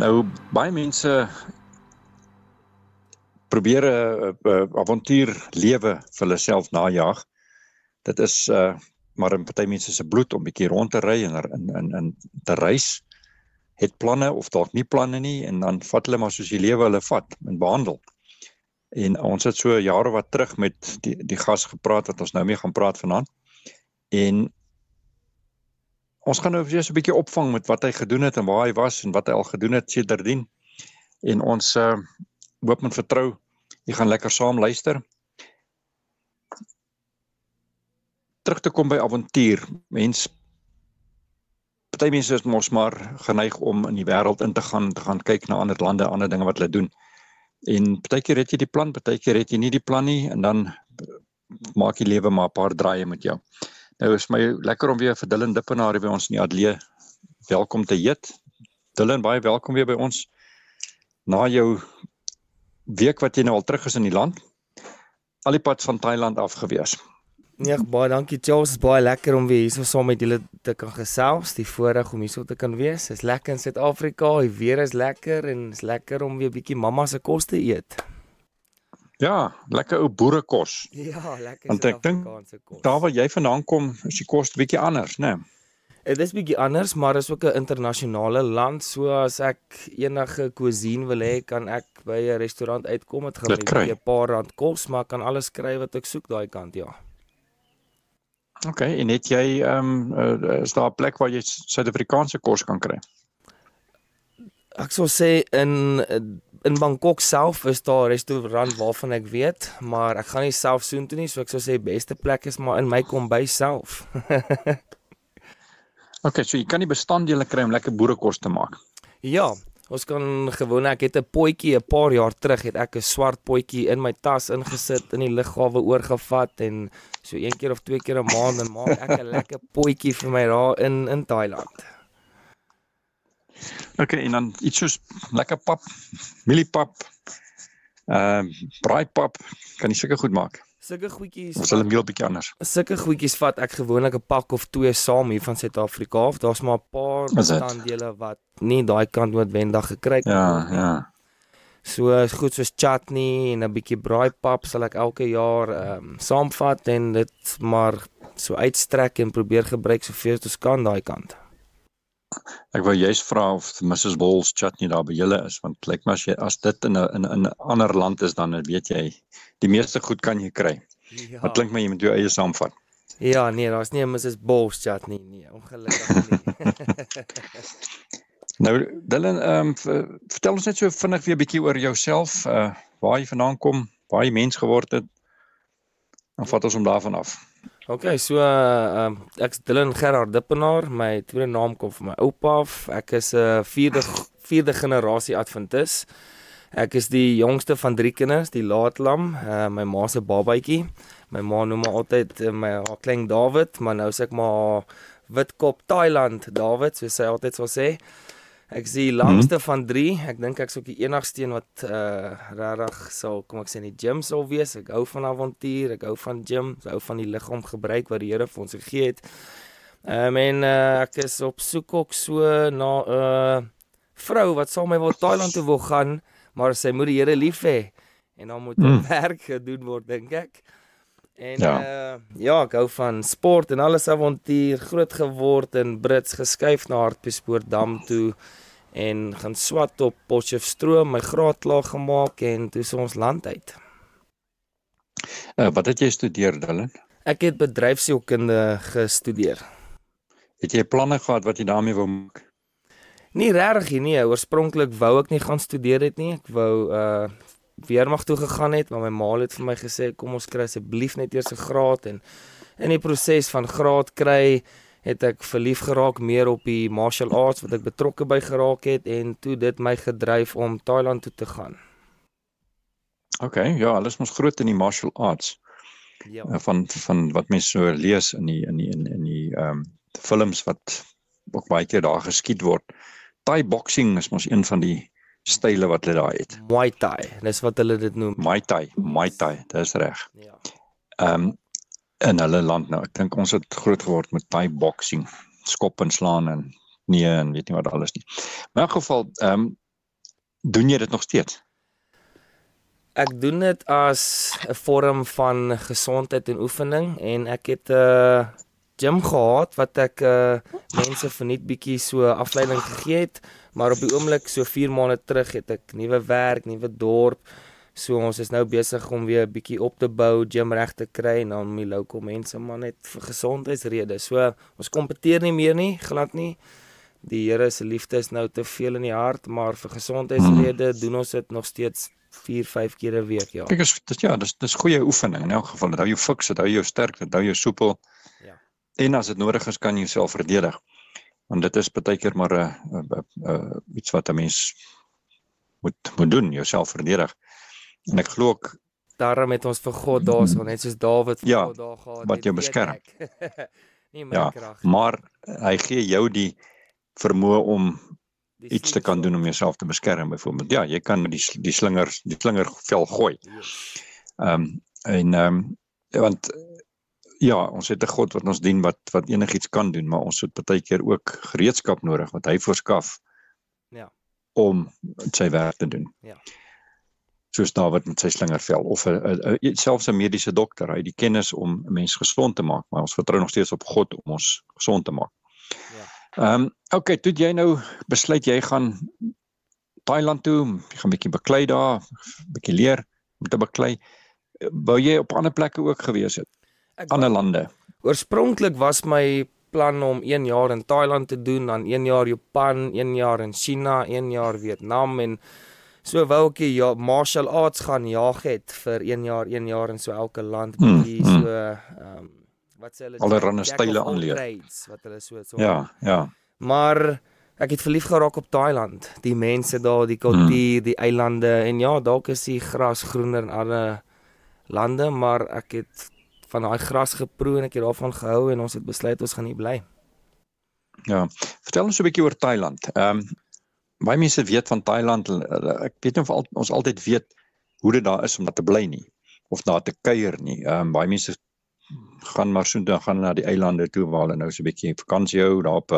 Nou, baie mense probeer 'n avontuur lewe vir hulle self najag. Dit is maar in party mense se bloed om bietjie rond te ry en te reis. Het planne of dalk nie planne nie en dan vat hulle maar soos die lewe hulle vat en behandel. En ons het so jare wat terug met die gas gepraat wat ons nou mee gaan praat vanaand. En ons gaan nou weer so 'n bietjie opvang met wat hy gedoen het en waar hy was en wat hy al gedoen het sedertdien. En ons hoop en vertrou, jy gaan lekker saam luister. Terug te kom by avontuur. Party mense is mos maar geneig om in die wêreld in te gaan kyk na ander lande, ander dinge wat hulle doen. En partykeer het jy die plan, partykeer het jy nie die plan nie en dan maak die lewe maar 'n paar draaie met jou. Nou is my lekker om weer vir Dylan Dippenaar by ons in die ateljee welkom te heet. Dylan, baie welkom weer by ons. Na jou week wat jy nou al terug is in die land, al die pad van Thailand af gewees. Ja, baie dankie Charles, is baie lekker om weer hier saam met julle te kan gesels, die voorreg om hier te kan wees. Is lekker in Suid-Afrika, die weer is lekker en is lekker om weer bietjie mamma se kos te eet. Ja, lekker ou boerekos. Ja, lekker Want ek dink, Suid-Afrikaanse kos. daar waar jy vandaan kom, is die kos 'n bietjie anders, né? Dit is bietjie anders, maar is ook 'n internasionale land, so as ek enige cuisine wil hê, kan ek by 'n restaurant uitkom, dit gaan Dit kry. my 'n paar rand kos, maar ek kan alles kry wat ek soek daai kant, ja. Okay, en het jy, is daar 'n plek waar jy Suid-Afrikaanse kos kan kry? Ek sou sê in Bangkok self is daar 'n restaurant waarvan ek weet, maar ek gaan nie self soontoe nie, so ek sou sê beste plek is maar in my kombuis self. Okay, so jy kan die bestanddele kry om lekker boerekos te maak. Ja, ons kan gewoon, ek het 'n potjie 'n paar jaar terug, het ek 'n swart potjie in my tas ingesit, in die lughawe oorgevat en so 1 keer of 2 keer 'n maand dan maak ek 'n lekker potjie vir my daar in Thailand. Okay, en dan iets soos lekker pap, mieliepap, braaipap, kan jy seker goed maak. Sulke goedjies. Of is hulle 'n bietjie anders? Sulke goedjies vat ek gewoonlik 'n pak of 2 saam hier van Suid-Afrika af. Daar's maar 'n paar bestanddele wat nie daai kant noodwendig gekry kan word nie. Ja. So goed soos chutney en 'n bietjie braaipap sal ek elke jaar saamvat en dit maar so uitstrek en probeer gebruik soveel as kan daai kant. Ek wou juist vra of Mrs. Bowles chutney daar by julle is, want lyk my as dit in 'n ander land is dan weet jy, die meeste goed kan jy kry. Ja. Wat klink my jy moet jou eie saamvat. Ja, nee, daar's nie 'n Mrs. Bowles chutney nie, ongelukkig nie. Nou, Dylan, vertel ons net so vinnig weer 'n bietjie oor jouself, waar jy vandaan kom, waar jy mens geword het, dan vat ons hom daarvan af. Okay, so ek's Dylan Gerard Dippenaar, my tweede naam kom van my oupa af. Ek is 'n vierde generasie Adventis. Ek is die jongste van 3 kinders, die laatlam, my ma se babatjie. My ma noem my altyd haar klein David, maar nou sê ek maar Witkop Thailand David, soos sy altyd sal sê. Ek is die langste van 3. Ek dink ek's ook die enigste een wat regtig sal, kom ek sê, in die gym sal wees. Ek hou van avontuur, ek hou van gym, ek hou van die liggaam gebruik wat die Here vir ons gegee het. En ek is op soek ook so na 'n vrou wat saam met my wil Thailand toe wil gaan, maar sy moet die Here lief hê en dan moet werk gedoen word, dink ek. En ja, ek hou van sport en alles avontuur, groot geword in Brits, geskuif na Hartbeespoort-Dam toe en gaan swat op Potchefstroom, my graad klaar gemaak en toe is ons land uit. Wat het jy studeer, Dylan? Ek het bedryfsielkunde gestudeer. Het jy planne gehad wat jy daarmee wou maak? Nie regtig nie, oorspronklik wou ek nie gaan studeer het nie. Ek wou weermag toe gegaan het, maar my ma het vir my gesê kom ons kry asseblief net eers 'n graad en in die proses van graad kry het ek verlief geraak meer op die martial arts wat ek betrokke by geraak het en toe dit my gedryf om Thailand toe te gaan. Okay, ja, hulle is mos groot in die martial arts. Ja. Van wat mense so lees in die films wat ook baie keer daar geskiet word. Thai boxing is mos een van die style wat hulle daar het. Muay Thai, dis wat hulle dit noem. Muay Thai, dis reg. Ja. In hulle land nou. Ek dink ons het groot geword met Thai boxing, skop en slaan en nee en weet nie wat alles nie. Maar in elk geval, Doen jy dit nog steeds? Ek doen dit as 'n vorm van gesondheid en oefening en ek het 'n gym gehad wat ek mense verniet bietjie so afleiding gegee het, maar op die oomblik so 4 maande terug het ek nuwe werk, nuwe dorp. So ons is nou besig om weer 'n bietjie op te bou, gym reg te kry en dan die local mense maar net vir gesondheidsredes. So ons kompeteer nie meer nie, glad nie. Die Here se liefde is nou te veel in die hart, maar vir gesondheidsredes doen ons dit nog steeds 4-5 keer 'n week, ja. Kyk, dis goeie oefening in elk geval. Dit hou jou fiks, dit hou jou sterk, dit hou jou soepel. Ja. En as dit nodig is, kan jy jouself verdedig. Want dit is baie keer maar iets wat 'n mens moet doen, jouself verdedig. En ek glo ook Daarom het ons vir God daarso, net soos Dawid vir God daar gehad. wat jou beskerm. Nie my Ja, krag. maar hy gee jou die vermoë om Die iets te kan slingshot. doen om jouself te beskerm byvoorbeeld. Ja, jy kan met die slingervel gooi. Want ja, ons het 'n God wat ons dien wat enigiets kan doen, maar ons het baie keer ook gereedskap nodig wat hy voorskaf Ja. om sy werk te doen. Ja. Soos Dawid met sy slingervel of selfs 'n mediese dokter, hy het die kennis om 'n mens gesond te maak, maar ons vertrou nog steeds op God om ons gesond te maak. Ja. Okay, toe jy nou besluit jy gaan Thailand toe, jy gaan 'n bietjie beklei daar, 'n bietjie leer om te beklei. Wou jy op ander plekke ook gewees het? Ander lande? Oorspronklik was my plan om 1 jaar in Thailand te doen, dan 1 jaar Japan, 1 jaar in China, 1 jaar Vietnam en so wou ek ja, martial arts gaan jag het vir 1 jaar in so elke land bietjie so wat sê hulle allerlei style aanleer. Wat hulle so Ja. Maar ek het verlief geraak op Thailand. Die mense daar, die kultuur, die eilande en ja, dalk is die gras groener in ander lande, maar ek het van daai gras geproe en ek het daarvan gehou en ons het besluit ons gaan hier bly. Ja. Vertel ons 'n bietjie oor Thailand. Baie mense weet van Thailand, ek weet nie of ons altyd weet hoe dit daar is om daar te bly nie of daar te kuier nie. Baie mense gaan maar so dan gaan na die eilande toe waar hulle nou so 'n bietjie vakansie hou daar op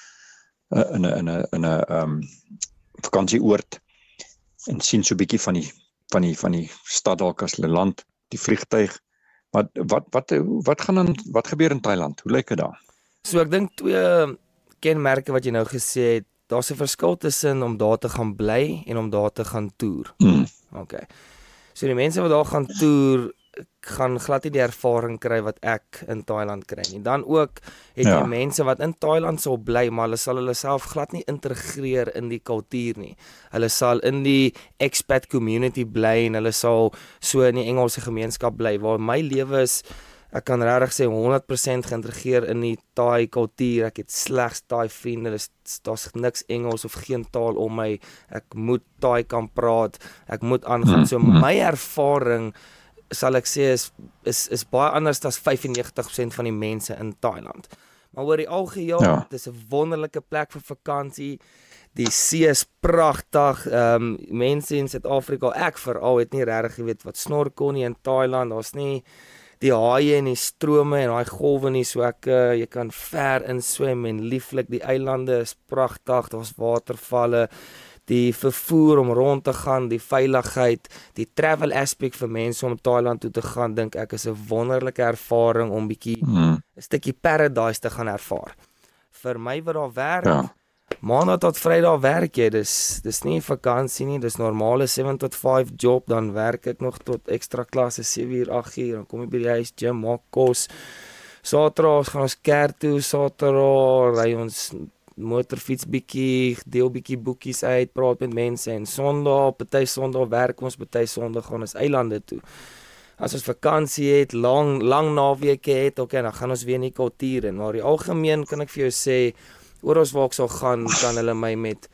'n vakansieoord en sien so 'n bietjie van die stad dalk as hulle land, die vliegtuig. Maar wat gebeur in Thailand? Hoe lyk dit daar? So ek dink 2 kenmerke wat jy nou gesê het, daar's 'n verskil tussen om daar te gaan bly en om daar te gaan toer. Okay. So die mense wat daar gaan toer gaan glad nie die ervaring kry wat ek in Thailand kry nie. Dan ook het jy mense wat in Thailand sal bly, maar hulle sal hulle self glad nie integreer in die kultuur nie. Hulle sal in die expat community bly en hulle sal so in die Engelse gemeenskap bly, waar my lewe is, ek kan regtig sê 100% geïntegreer in die Thai kultuur. Ek het slegs Thai vriende, daar's niks Engels of geen taal om my. Ek moet Thai kan praat, ek moet aangaan. So my ervaring sal ek sê is baie anders as 95% van die mense in Thailand. Maar oor die algeheel, dit is 'n wonderlike plek vir vakansie. Die see is pragtig. Mense in Suid-Afrika, ek veral het nie regtig geweet wat snorkel nie in Thailand. Daar's nie die haie en die strome en daai golwe nie, so jy kan ver inswem en lieflik. Die eilande is pragtig, daar's watervalle. Die vervoer om rond te gaan, die veiligheid, die travel aspect vir mense om Thailand toe te gaan, dink ek is 'n wonderlike ervaring om bietjie 'n stukkie paradise te gaan ervaar. Vir my wat daar werk, Maandag tot Vrydag werk jy, dis nie vakansie nie, dis normale 7 tot 5 job, dan werk ek nog tot ekstra klasse 7 uur, 8 uur, dan kom ek by die huis, gym, maak kos. Saterdag gaan ons kerk toe, Saterdag ry ons motorfiets bietjie, deel bietjie boekies uit, praat met mense en Sondag, party Sondag werk ons, party Sondag gaan ons eilande toe. As ons vakansie het, lang naweke het, okay, dan gaan ons weer in die kultuur in, maar die algemeen kan ek vir jou sê, oral waar ek sal gaan, kan hulle my met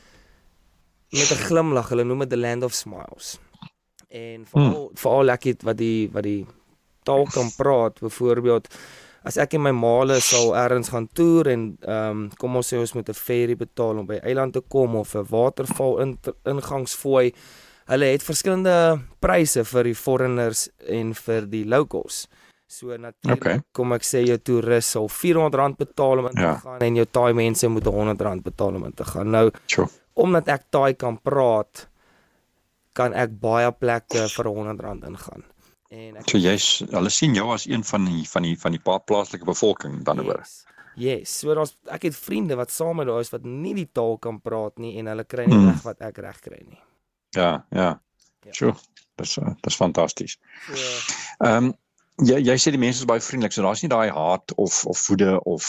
'n glimlag, hulle noem dit the land of smiles. En veral ek het wat die taal kan praat, byvoorbeeld, as ek en my maale sal ergens gaan toer en kom ons sê ons moet 'n ferry betaal om by eiland te kom of 'n waterval ingangsfooi, hulle het verskillende pryse vir die foreigners en vir die locals. So natuurlik, kom ek sê jou toerist sal R400 betaal om in te gaan en jou Thai mense moet R100 betaal om in te gaan. Nou, omdat ek Thai kan praat, kan ek baie plekke vir R100 ingaan. En ek So hulle sien jou as een van die plaaslike bevolking dan oor. Yes, so ek het vriende wat saam met daar is wat nie die taal kan praat nie en hulle kry nie reg wat ek reg kry nie. Ja. Sure. Dis fantasties. So, jy sê die mense is baie vriendelik, so daar's nie daai haat of woede of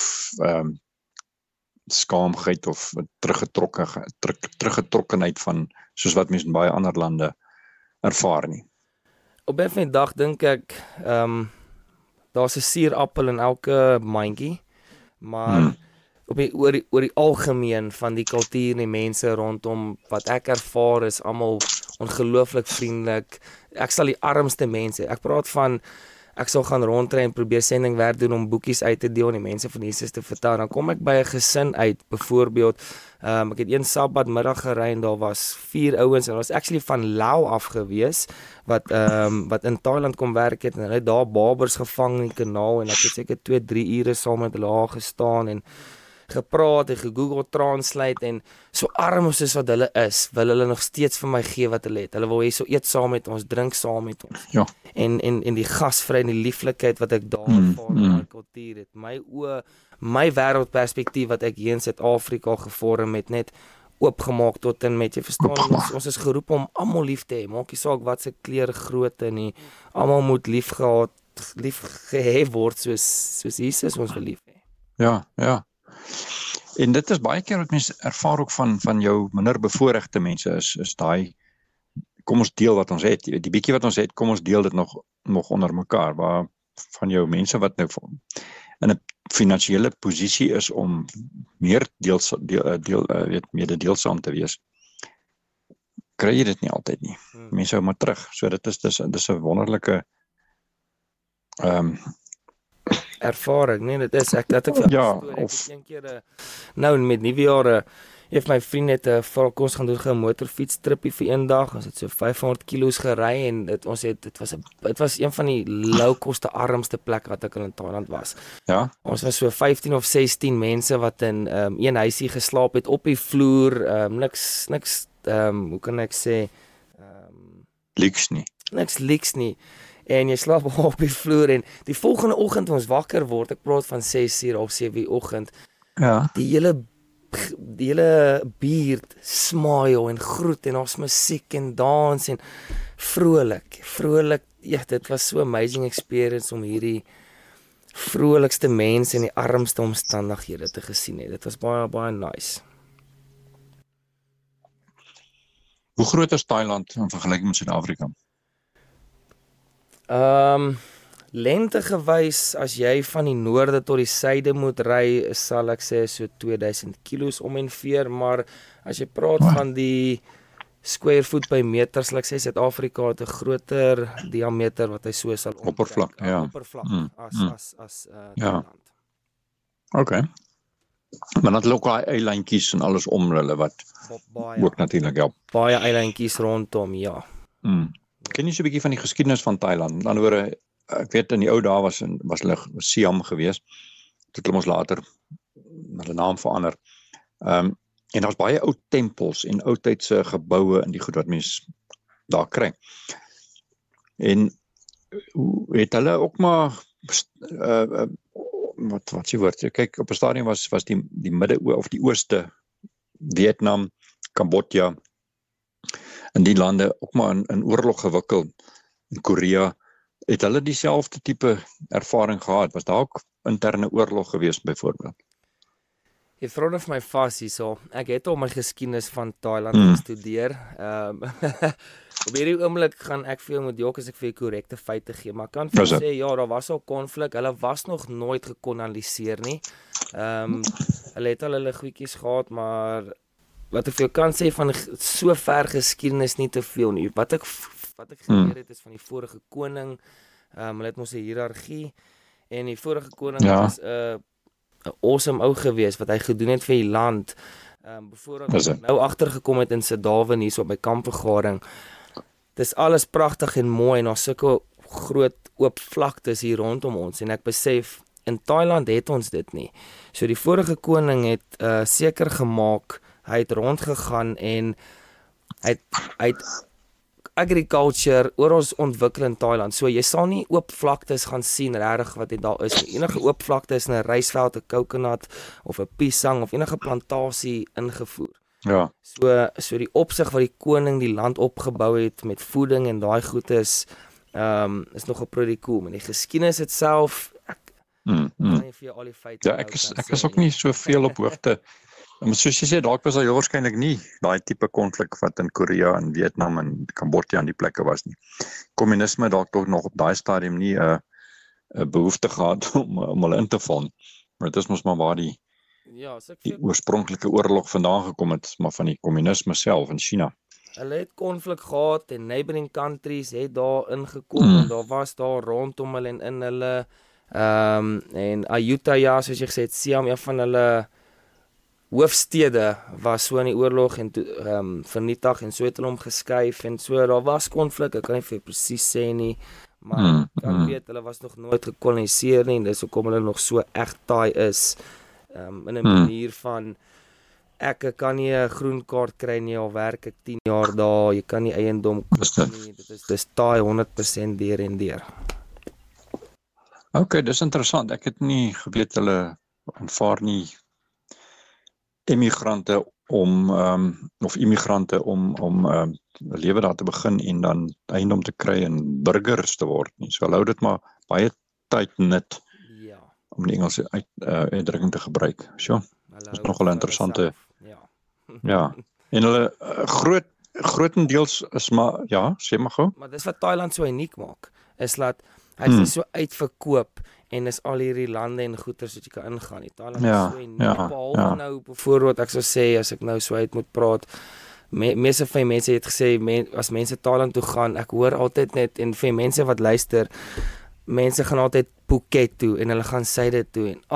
skaamheid of teruggetrokkenheid van soos wat mense in baie ander lande ervaar nie. Op 'n dag dink ek daar's 'n suurappel in elke mandjie, maar oor die algemeen van die kultuur en die mense rondom wat ek ervaar is almal ongelooflik vriendelik. Ek sal die armste mense, ek praat van ek sal gaan rondry en probeer sendingwerk doen om boekies uit te deel en die mense van Jesus te vertel. Dan kom ek by 'n gesin uit, byvoorbeeld, ek het een Sabbatmiddag gery en daar was 4 ouens en hulle was actually van Laos af gewees wat in Thailand kom werk het en hulle het daar babers gevang in die kanaal en ek het seker 2-3 ure saam met hulle daar gestaan en gepraat en gegoogel translate en so arm soos wat hulle is, wil hulle nog steeds vir my gee wat hulle het. Hulle wil hê so eet saam met ons, drink saam met ons. Ja. En die gasvry en die lieflikheid wat ek daar ervaar in my kultuur het. My wêreldperspektief wat ek hier in Suid-Afrika gevorm het, net oopgemaak tot en met jy verstaan ons is geroep om almal lief te hê. Maak nie saak wat se kleur grootte nie. Almal moet lief gehê word soos Jesus ons wil lief hê. Ja. En dit is baie keer wat mense ervaar ook van jou minder bevoorregte mense is daai kom ons deel wat ons het, die bietjie wat ons het, kom ons deel dit nog onder mekaar, waar van jou mense wat nou in 'n finansiële posisie is om meer mededeelsaam te wees, kry jy dit nie altyd nie. Mense hou maar terug. So dit is 'n wonderlike ervaring, nee, dit is ek het een keer nou met nuwejaar heeft my vriend net vir ons gaan doen 'n motorfietstrippie vir een dag. Ons het so 500 kilos gery en dit was een van die low-koste armste plekke wat ek in Thailand was. Ja. Ons was so 15 of 16 mense wat in een huisie geslaap het op die vloer, niks hoe kan ek sê niks lieks nie. En jy slaap op die vloer en die volgende oggend ons wakker word, ek praat van 6:00 of 7:00 oggend. Ja. Die hele buurt smile en groet en ons musiek en dans en vrolik. Ja, dit was so amazing experience om hierdie vrolikste mense in die armste omstandighede te gesien het. Dit was baie nice. Hoe groot is Thailand in vergelyking met Suid-Afrika? Lengte gewys, as jy van die noorde tot die suide moet ry, sal ek sê so 2000 kilos om en veer, maar as jy praat van die square foot by meter, sal ek sê Suid-Afrika het 'n groter diameter wat hy so sal oppervlak, ja. Oppervlak as Thailand. Okay. Maar dan ook daai eilandjies en alles om hulle wat ook natuurlik help. Baie eilandjies rondom, ja. Ken jy so 'n bietjie van die geskiedenis van Thailand? Met ander woorde, ek weet in die ou dae was hulle Siam geweest. Toe het hulle ons later hulle naam verander. En daar's baie ou tempels en oudtydse geboue in die goed wat mense daar kry. En het hulle ook maar wat se woord? Kyk, op 'n stadium was die die ooste Vietnam, Kambodja in die lande ook maar in oorlog gewikkel. In Korea het hulle dieselfde tipe ervaring gehad. Was daar ook interne oorlog geweest byvoorbeeld? Jy vra nou vir my vas hierso. Ek het al my geskiedenis van Thailand gestudeer. Op hierdie oomblik gaan ek vir jou moet jok as ek vir jou korrekte feite gee, maar ek kan vir jou sê ja, daar was al konflik. Hulle was nog nooit gekoloniseer nie. Hulle het al hulle goedjies gehad, maar wat ek vir jou kan sê van so ver geskiedenis nie te veel nie. Wat ek geleer het is van die vorige koning. Hulle het mos 'n hiërargie en die vorige koning was 'n awesome ou gewees wat hy gedoen het vir die land. Byvoorbeeld nou agtergekom het in Sedawen hierso by kampvergadering. Dis alles pragtig en mooi en daar's sulke groot oop vlaktes hier rondom ons en ek besef in Thailand het ons dit nie. So die vorige koning het seker gemaak hy het rondgegaan en hy het agriculture oral ontwikkel in Thailand. So jy sal nie oop vlaktes gaan sien regtig wat dit daar is nie. Enige oop vlakte is 'n rysveld, 'n coconut of 'n pisang of enige plantasie ingevoer. Ja. So die opsig wat die koning die land opgebou het met voeding en daai goed is nog pretty cool. Maar die geskiedenis itself, ek kan nie vir jou al die feite Ja, ek is ook nie soveel op hoogte. Maar soos jy sê, dalk was daar heel waarskynlik nie daai tipe konflik wat in Korea en Vietnam en Kambodja en die plekke was nie. Kommunisme dalk tog nog op daai stadium nie 'n behoefte gehad om hulle in te val nie. Maar dit is mos maar waar die oorspronklike oorlog vandaan gekom het, maar van die kommunisme self in China. Hulle het konflik gehad en neighboring countries het daar ingekom en daar was daar rondom hulle en in hulle en Ayutthaya, soos jy gesê het, Siam, een van hulle hoofstede was so in die oorlog en vernietig en so het hulle hom geskuif en so, daar was konflik, ek kan nie vir presies sê nie, maar ek kan weet, hulle was nog nooit gekoloniseer nie en dis hoekom hulle nog so echt Thai is, in 'n manier van, ek kan nie 'n groen kaart kry nie, al werk ek 10 jaar daar, jy kan nie eiendom koop nie, dis Thai 100% deur en deur. Okay, dis interessant, ek het nie geweet hulle aanvaar nie immigrante om 'n lewe daar te begin en dan eiendom te kry en burgers te word nie. So hulle hou dit maar baie tyd net om die Engelse uitdrukking te gebruik. So, dit is nog 'n interessante. Ja. En hulle grootendeels is maar sê maar gou. Maar dis wat Thailand so uniek maak, is dat hy is so uitverkoop en is al hierdie lande en goeder wat jy kan ingaan. Thailand is so uniek, behalwe nou byvoorbeeld ek sou sê as ek nou so uit moet praat, meeste van die mense het gesê as mense Thailand toe gaan, ek hoor altyd net en vir mense wat luister, mense gaan altyd Phuket toe en hulle gaan syde toe en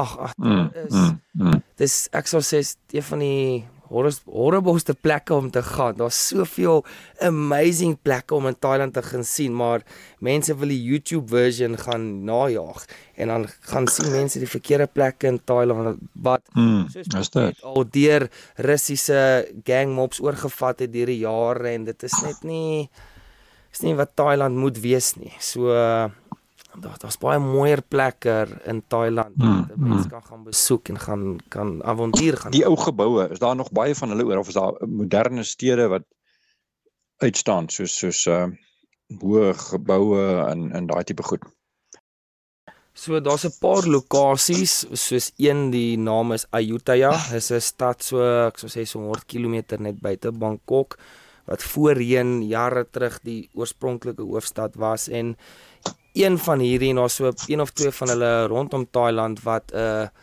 dis ek sou sê een van die horribleste plekke om te gaan. Daar's soveel amazing plekke om in Thailand te gaan sien, maar mense wil die YouTube version gaan najaag en dan gaan sien mense die verkeerde plekke in Thailand wat soos al deur Russiese gangmobs oorgevat het deur die jare en dit is net nie wat Thailand moet wees nie. So daar's baie mooier plekke in Thailand wat mense kan gaan besoek en kan avontuur gaan. Die ou geboue, is daar nog baie van hulle oor of is daar moderne stede wat uitstaan soos hoë geboue en daai tipe goed? So daar's 'n paar lokasies, soos een, die naam is Ayutthaya, is 'n stad so ek sou sê so 100 km net buite Bangkok wat voorheen jare terug die oorspronklike hoofstad was en een van hierdie, nou so een of twee van hulle rondom Thailand wat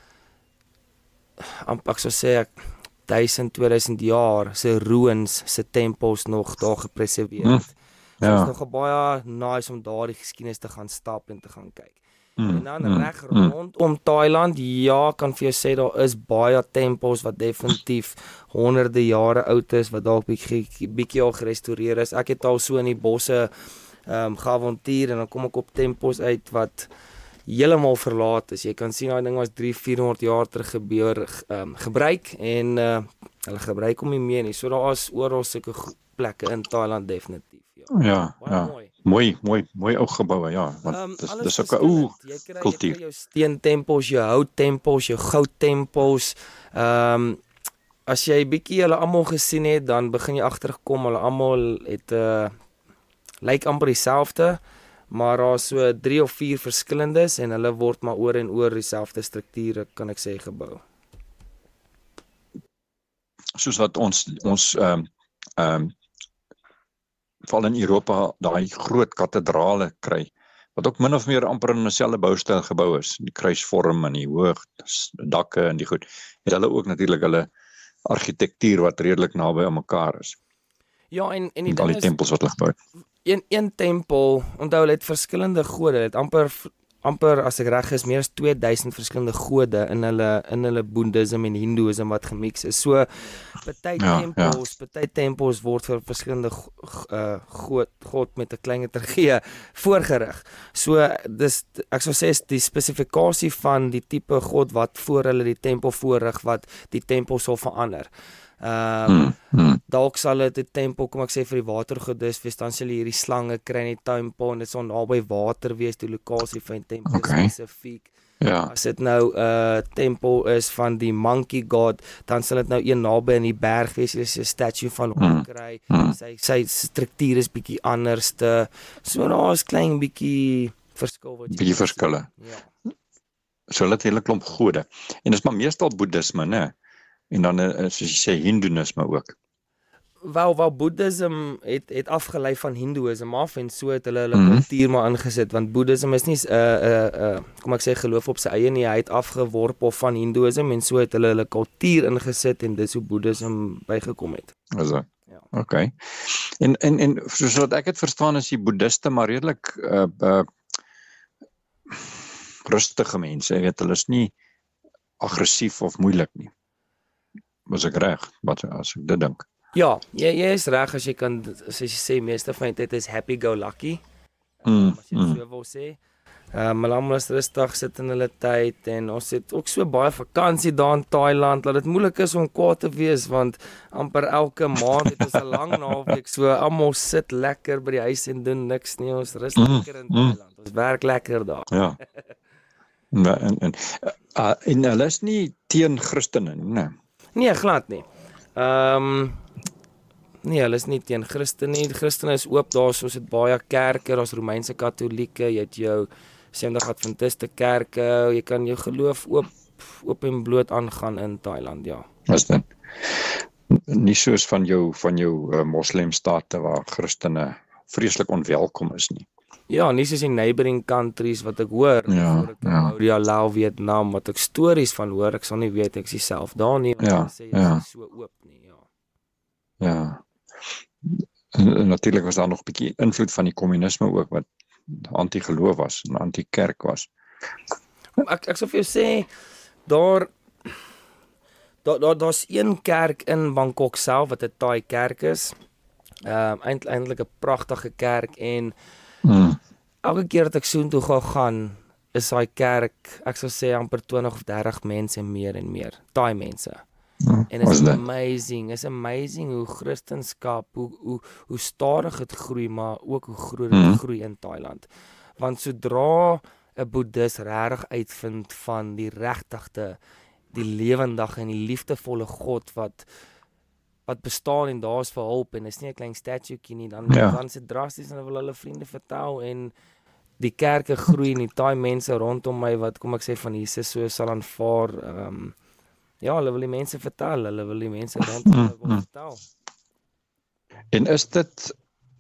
ek sou sê 1000-2000 jaar se ruïns, se tempels nog daar gepreserveer het. So is nog baie nice om daar die geskiedenis te gaan stap en te gaan kyk. En dan reg rondom Thailand, kan vir jou sê daar is baie tempels wat definitief honderde jare oud is, wat dalk bietjie al gerestoreer is. Ek het al so in die bosse geavontuur en dan kom ek op tempels uit wat heeltemal verlaat is. Jy kan sien daai ding was 300-400 jaar terug gebruik en hulle gebruik hom nie meer nie. So daar is oral sulke plekke in Thailand definitief. Mooi ou geboue, want dis ook 'n ou kultuur. Jy kry jou steentempels, jou houttempels, jou goudtempels. As jy bietjie hulle almal gesien het, dan begin jy agterkom hulle almal het lyk amper dieselfde, maar daar is so 3 of 4 verskillendes en hulle word maar oor en oor dieselfde strukture, kan ek sê, gebou. Soos wat ons veral in Europa daai groot kathedrale kry, wat ook min of meer amper in 'n selfde boustyl gebou is, die kruisvorm en die hoë dakke en die goed, het hulle ook natuurlik hulle argitektuur wat redelik naby aan mekaar is. Ja, en die ding is, tempels wat hulle gebou het. Een tempel, onthou hulle het verskillende gode, hulle het amper as ek reg is, meer as 2000 verskillende gode in hulle boeddhisme en hindoeïsme wat gemix is. So party tempels word vir verskillende god met 'n klein liturgie voorgerig. So dis ek sou sê die spesifikasie van die tipe god wat voor hulle die tempel voorrig wat die tempel sal verander. Dalk sal dit 'n tempel, kom ek sê vir die watergodis wees, dan sal jy hierdie slange kry in die tuinpot en dit sal naby water wees, die lokasie van die tempel spesifiek. Ja. As dit nou 'n tempel is van die monkey god, dan sal dit nou een naby in die berg wees, jy sê 'n statue van hom kry. Sy struktuur is bietjie anderste. So daar is klein bietjie verskil wat jy bietjie verskille. Ja. So hulle het 'n hele klomp gode. En dis maar meestal boeddhisme, né? En dan soos jy sê hindoeïsme ook. Wel boeddhisme het afgelei van hindoeïsme af en so het hulle kultuur maar ingesit, want boeddhisme is nie kom ek sê geloof op sy eie nie, hy het afgeworp van hindoeïsme en so het hulle kultuur ingesit en dis hoe boeddhisme bygekom het. Is dit? Ja. Okay. En soos wat ek het verstaan is die boeddhiste maar redelik rustige mense, jy weet, hulle is nie aggressief of moeilik nie. Was ek reg, wat as ek dit dink? Ja, jy is reg as jy kan, as jy sê, meeste van dit is happy-go-lucky, as jy so wil sê. Maar almal is rustig, sit in hulle tyd, en ons het ook so baie vakansie daar in Thailand, dat dit moeilik is om kwaad te wees, want amper elke maand het ons 'n lang naweek, so almal sit lekker by die huis en doen niks nie, ons rus lekker in Thailand, ons werk lekker daar. Ja. En hulle is nie teen Christene nie, né? Nee, glad nie. Nee, hulle is nie teen Christene nie. Christene is oop daar, soos het baie kerke, daar's Romeinse Katolieke, jy het jou Seventh Adventiste kerke, jy kan jou geloof oop en bloot aangaan in Thailand, ja. Is dit? Nie soos van jou moslemstate waar Christene vreeslik onwelkom is nie. Ja, nie soos die neighboring countries wat ek hoor, Cambodia, Laos, Vietnam, wat ek stories van hoor, ek sal nie weet, ek is self daar nie, want hulle sê jy is so oop nie, ja. Ja. En natuurlik was daar nog 'n bietjie invloed van die kommunisme ook, wat anti-geloof was, en anti-kerk was. Ek sal vir jou sê, daar's een kerk in Bangkok self, wat 'n Thai kerk is, eintlik 'n pragtige kerk, en elke keer dat ek soontoe gaan, is daai kerk, ek sal sê amper 20 of 30 mense meer en meer, Thai mense. En it's amazing hoe Christendom, hoe stadig het groei, maar ook hoe groot het groei in Thailand. Want sodra 'n boeddhis regtig uitvind van die regtigte, die lewendige en die liefdevolle God wat bestaan en daar is vir hulp en is nie 'n klein statuetjie nie, dan is dit drasties en dan wil hulle vriende vertel en die kerke groei en die Thai mense rondom my wat kom ek sê van Jesus so sal aanvaar, ja, hulle wil die mense vertel, hulle wil die mense rondom hulle vertel. En is dit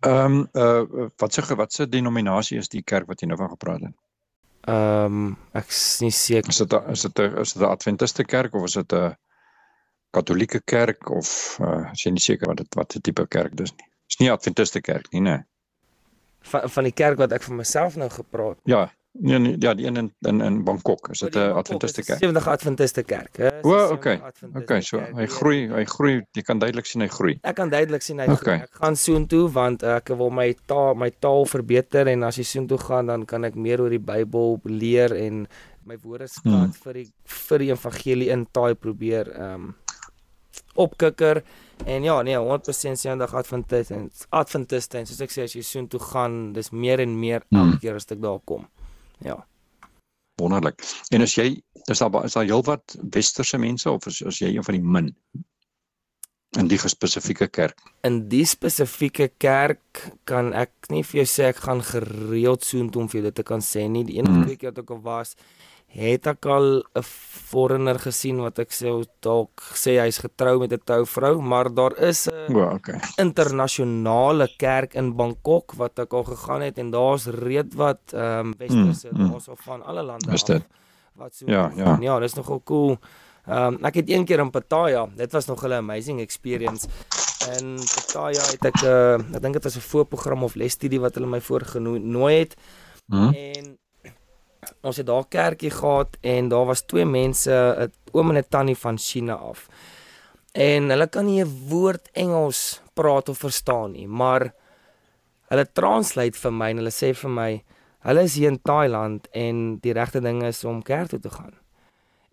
wat se denominasie is die kerk wat jy nou van gepraat het? Ek is nie seker. Is dit 'n Adventiste kerk of is dit 'n Katolieke kerk of is jy nie seker wat se tipe kerk dis nie? Is nie Adventiste kerk nie, né? Van die kerk wat ek vir myself nou gepraat. Ja, die een in Bangkok, is dit 'n Adventiste kerk? Seventh Adventiste kerk. Okay, so hy groei, jy kan duidelik sien hy groei. Ek kan duidelik sien hy groei. Ek gaan soontoe want ek wil my taal verbeter en as jy soontoe gaan dan kan ek meer oor die Bybel leer en my woordeskat vir die evangelie in Thai probeer opkikker. En ja, nee, 100% Seventh Adventiste en soos ek sê, as jy soontoe gaan, dis meer en meer elke keer as ek daar kom. Ja. Wonderlik. En is daar heelwat westerse mense of is jy een van die min in die spesifieke kerk? In die spesifieke kerk kan ek nie vir jou sê ek gaan gereeld soontoe om vir jou dit te kan sê nie. Die enige keer wat ek al was, het ek al 'n foreigner gesien wat ek sê dalk sê hy's getrou met 'n touvrou, maar daar is 'n internasionale kerk in Bangkok wat ek al gegaan het en daar's reedwat westerse daarso van alle lande af. Wat so ja, dis nogal cool. Ek het een keer in Pattaya, dit was nog 'n amazing experience. In Pattaya het ek dink dit was 'n voorprogram of lesstudie wat hulle my voorgenooi het. En ons het daar 'n kerkie gehad en daar was 2 mense, 'n oom en 'n tannie van China af. En hulle kan nie 'n woord Engels praat of verstaan nie, maar hulle translate vir my en hulle sê vir my, hulle is hier in Thailand en die regte ding is om kerk toe te gaan.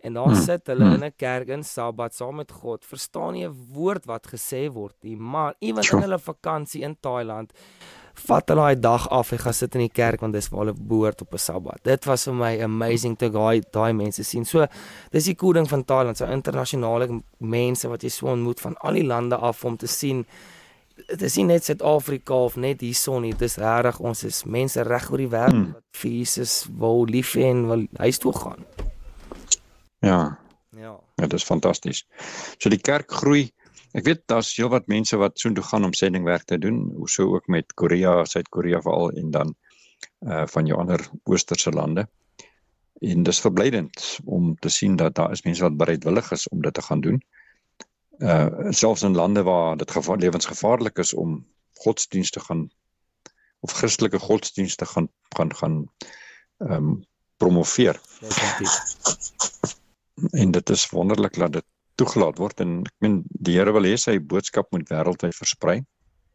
En daar sit hulle in 'n kerk in Sabbat saam met God. Verstaan nie 'n woord wat gesê word nie, maar ewen in hulle vakansie in Thailand vat hulle daai dag af en gaan sit in die kerk want dis waar hulle behoort op 'n Sabbat. Dit was vir my amazing te daai mense sien. So dis die cool ding van Thailand, so internasionale mense wat jy so ontmoet van al die lande af om te sien. Dit is nie net Suid-Afrika of net hierson nie, dis regtig ons is mense reg oor die wêreld wat vir Jesus wil lief hê en wil huis toe gaan. Ja, Ja. dit is fantasties. So die kerk groei. Ek weet daar's heelwat mense wat soontoe gaan om sendingwerk te doen, so ook met Korea, Suid-Korea veral en dan van jou ander oosterse lande. En dis verblydend om te sien dat daar is mense wat bereidwillig is om dit te gaan doen. Selfs in lande waar dit lewensgevaarlik is om godsdienste gaan of Christelike godsdienste gaan promoveer. Definitief. En dit is wonderlik dat dit toegelaat word en ek meen die Here wil hê sy boodskap moet wêreldwyd versprei.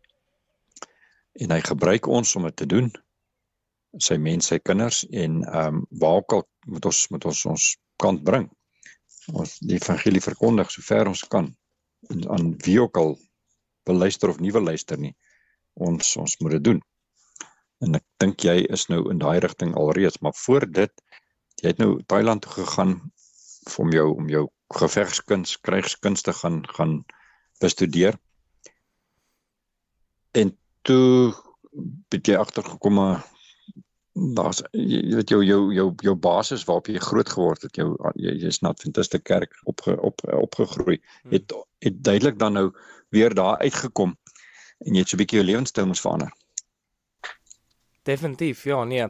En hy gebruik ons om dit te doen. Sy mense, sy kinders en waar ook al moet ons kant bring. Ons die evangelie verkondig so ver ons kan. En aan wie ook al wil luister of nie wil luister nie. Ons moet dit doen. En ek dink jy is nou in daai rigting alreeds, maar voor dit, jy het nou Thailand toe gegaan om jou gevegskuns, krygskunste gaan bestudeer. En toe het jy agtergekom daar's jy weet jou basis waarop jy groot geword het, jy is na Adventiste kerk opgegroei. Het duidelik dan nou weer daar uitgekom en jy het so 'n bietjie jou lewenstyl moes verander. Definitief, ja, nee.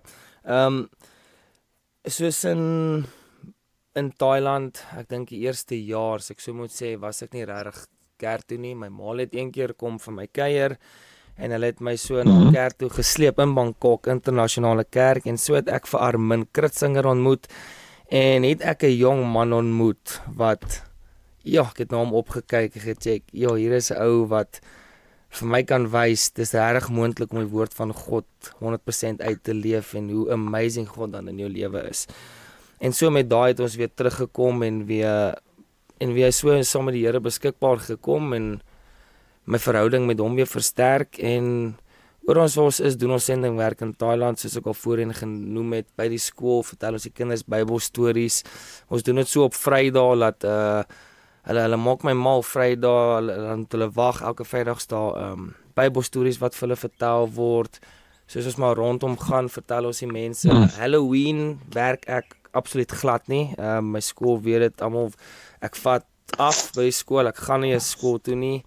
Soos in Thailand, ek dink die eerste jaar, as ek so moet sê, was ek nie regtig kerk toe nie. My ma het een keer kom vir my kuier en hulle het my so na 'n kerk toe gesleep in Bangkok, internasionale kerk, en so het ek vir Armin Kritzinger ontmoet en het ek 'n jong man ontmoet wat, ja, ek het na hom opgekyk en gecheck, ja, hier is 'n ou wat vir my kan wys, dis regtig moontlik om die woord van God 100% uit te leef en hoe amazing God dan in jou lewe is. En so met daai het ons weer teruggekom en weer so saam met die Here beskikbaar gekom en my verhouding met hom weer versterk en oor ons is doen ons sendingwerk in Thailand, soos ek al voorheen genoem het, by die skool vertel ons die kinders Bybelstories. Ons doen dit so op Vrydag dat hulle maak my mal Vrydag, hulle wag elke Vrydag daar Bybelstories wat vir hulle vertel word. Soos ons maar rondom gaan, vertel ons die mense. Halloween werk ek absoluut glad nie. My skool weet dit almal. Ek vat af by skool. Ek gaan nie 'n skool toe nie.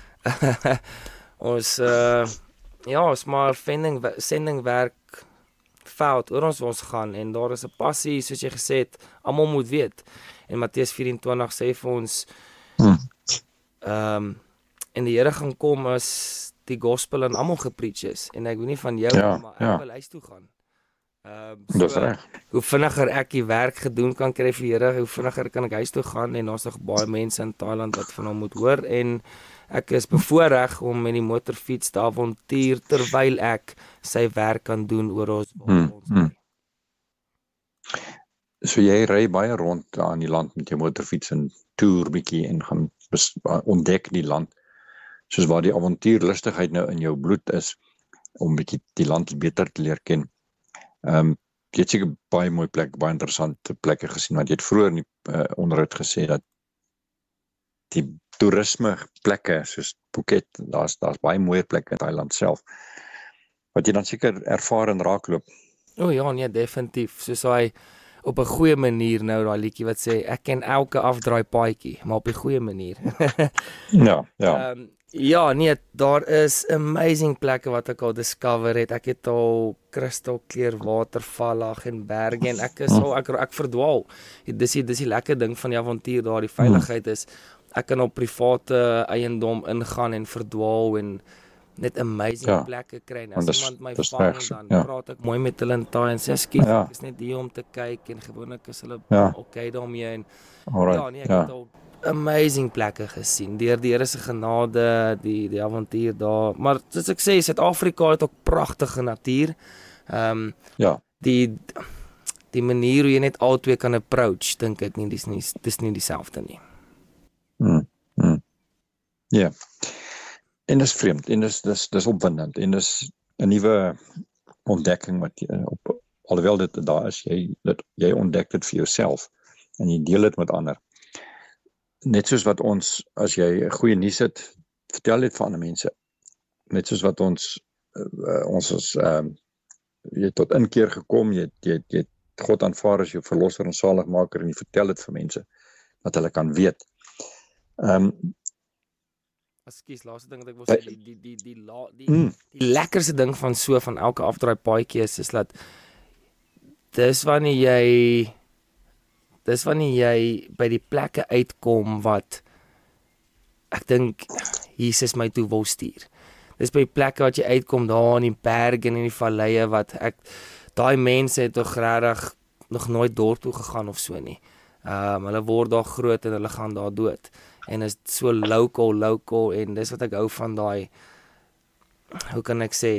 Ons maar sendingwerk fout oor ons gaan en daar is 'n passie, soos jy gesê het, almal moet weet. En Matteus 24 sê vir ons en die Here gaan kom as die gospel aan almal gepreach is en ek weet nie van jou maar ek wil huis toe gaan. Dis reg. Hoe vinniger ek die werk gedoen kan kry vir die Here, hoe vinniger kan ek huis toe gaan en daar's nog baie mense in Thailand wat van hom moet hoor en ek is bevoorreg om met die motorfiets te avontuur terwyl ek sy werk kan doen oor ons. So jy ry baie rond daar in die land met jou motorfiets en toer bietjie en gaan ontdek die land, soos waar die avontuurlustigheid nou in jou bloed is, om bietjie die land beter te leer ken. Jy het seker baie mooi plekke, baie interessante plekke gesien, want jy het vroeër in die onderhoud gesê dat die toerisme plekke, soos Phuket, daar's baie mooie plekke in Thailand self, wat jy dan seker ervaar en raakloop. Ja, nee, definitief, soos hy op 'n goeie manier nou daai liedjie wat sê ek ken elke afdraai paadjie, maar op 'n goeie manier. Ja, nee, daar is amazing plekke wat ek al discover het. Ek het al kristalkleur watervalle en berge en ek verdwaal. Dis die lekker ding van die avontuur daar, die veiligheid is ek kan op private eiendom ingaan en verdwaal en net amazing plekke kry. En as iemand my vang dan praat ek mooi met hulle in Thai en sê ek is net hier om te kyk en gewoonlik is hulle okay daarmee en ek het al amazing plekke gesien deur die Here se genade, die avontuur daar. Maar soos ek sê, Suid-Afrika het ook pragtige natuur. Die die manier hoe jy net al twee kan approach, dink ek nie, dis nie dieselfde nie. Ja. En dis vreemd, en dis opwindend, en dis 'n nuwe ontdekking wat alhoewel dit daar is, jy ontdek dit vir jouself, en jy deel dit met ander. Net soos wat ons, as jy 'n goeie nuus het, vertel dit vir ander mense. Net soos wat ons is, jy tot inkeer gekom, jy het God aanvaar as jou verlosser en saligmaker, en jy vertel dit vir mense, dat hulle kan weet. Ekskuus, laaste ding wat ek wil sê, die lekkerste ding van elke afdraai paadjie is dat dis wanneer jy by die plekke uitkom wat ek dink Jesus my toe wil stuur. Dis by die plekke wat jy uitkom daar in die berge en in die valleie wat daai mense het toch regtig nog nooit dorp toe gegaan of so nie. Hulle word daar groot en hulle gaan daar dood. En is so local en dis wat ek hou van daai, hoe kan ek sê,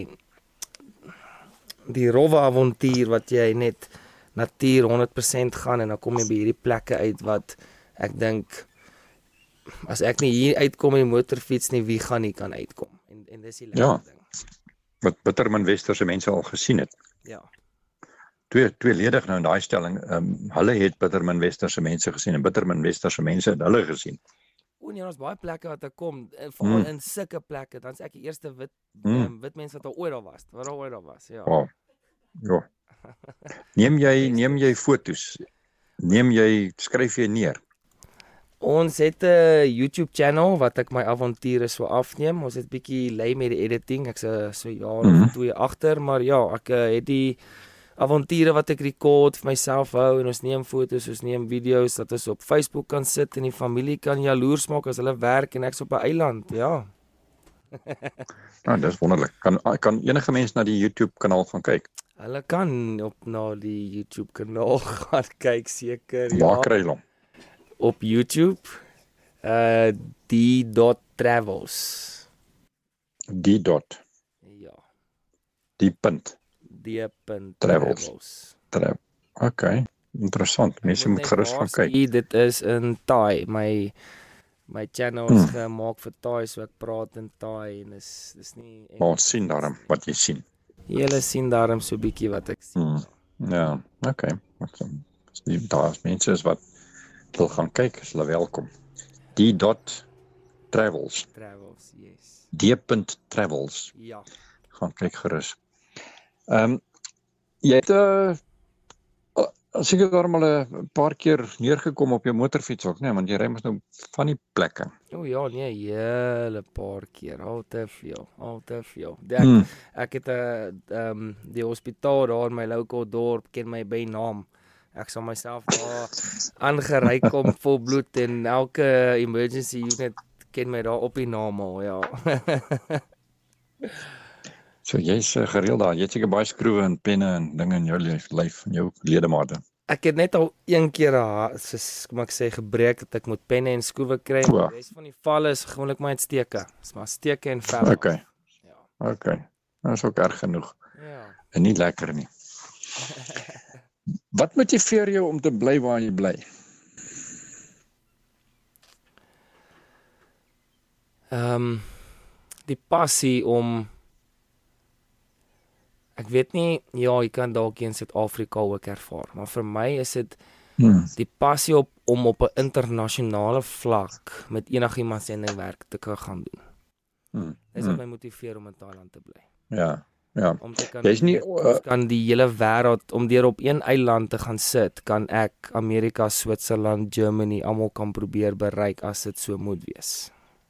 die rowwe avontuur wat jy net natuur 100% gaan en dan kom jy by hierdie plekke uit wat ek dink, as ek nie hier uitkom in die motorfiets nie, wie gaan nie kan uitkom? En dis die lekker ding. Wat Bitterman Westerse mense al gesien het. Ja. Tweeledig nou in daai stelling, hulle het Bitterman Westerse mense gesien en Bitterman Westerse mense het hulle gesien. Nee, ons baie plekke wat ek kom, veral in sulke plekke, dan is ek die eerste wit mens wat ooit daar was, ja. Wow. Ja. Neem jy foto's? Skryf jy neer? Ons het 'n YouTube channel wat ek my avonture so afneem. Ons het bietjie lei met die editing. Ek's so jaar of 2 agter, maar ja, ek het die avonture wat ek rekord vir myself hou en ons neem foto's, ons neem video's dat ons op Facebook kan sit en die familie kan jaloers maak as hulle werk en ek's op 'n eiland, ja. Nou, dis wonderlik. Kan enige mens na die YouTube kanaal gaan kyk? Hulle kan na die YouTube kanaal gaan kyk, seker, ja. Waar kry hulle hom? Op YouTube, D.Travels. Ja. D.Travels. Okay, interessant. Mense moet gerus gaan kyk. Dit is in Thai. My channel is gemaak vir Thai, so ek praat in Thai en dis nie. Maar ons sien daarom wat jy sien. Julle sien daarom so bietjie wat ek sien. Ja, okay. Daar is mense is wat wil gaan kyk, is hulle welkom. D.Travels. Travels, yes. D.Travels. Ja. Gaan kyk gerus. Jy het seker daarom al 'n paar keer neergekom op jou motorfiets ook, nee, want jy ry mos nou van die plekke. Ja, nee, hele paar keer, al te veel. Ek het die hospitaal daar in my local dorp ken my by naam. Ek sal myself daar aangery kom vol bloed en elke emergency unit ken my daar op die naam al, ja. So jy's gereeld daar, jy het seker baie skroewe en penne en dinge in jou lyf en jou ledemate. Ek het net al een keer kom ek sê gebreek dat ek moet penne en skroewe kry. Die res van die valle is gewoonlik maar net steke. Dis maar steke en vel. Okay. Ja. Okay. Dat is ook erg genoeg. Ja. En nie lekker nie. Wat motiveer jou om te bly waar jy bly? Die passie om, ek weet nie, ja, jy kan dalk in Suid-Afrika ook ervaar, maar vir my is dit die passie om op 'n internasionale vlak met enigiemand sendingwerk te gaan doen. Dis wat my motiveer om in Thailand te bly. Ja. Om te kan, jy's nie kan die hele wêreld, om deur op een eiland te gaan sit, kan ek Amerika, Switserland, Germany almal kan probeer bereik as dit so moet wees.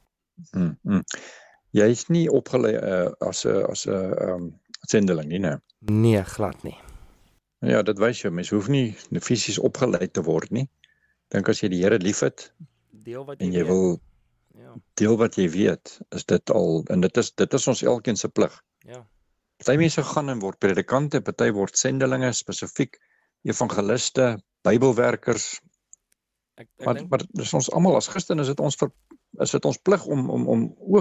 Jy is nie opgelei as 'n sendeling nie, né? Nee, glad nie. Ja, dit wys jou, mens hoef nie fisies opgelei te word nie. Dink as jy die Here liefhet en jy wil deel wat jy weet, is dit al, en dit is ons elkeen se plig. Ja. Party mense gaan en word predikante, party word sendelinge, spesifiek evangeliste, Bybelwerkers. Maar dis ons almal as Christen is dit ons plig om ook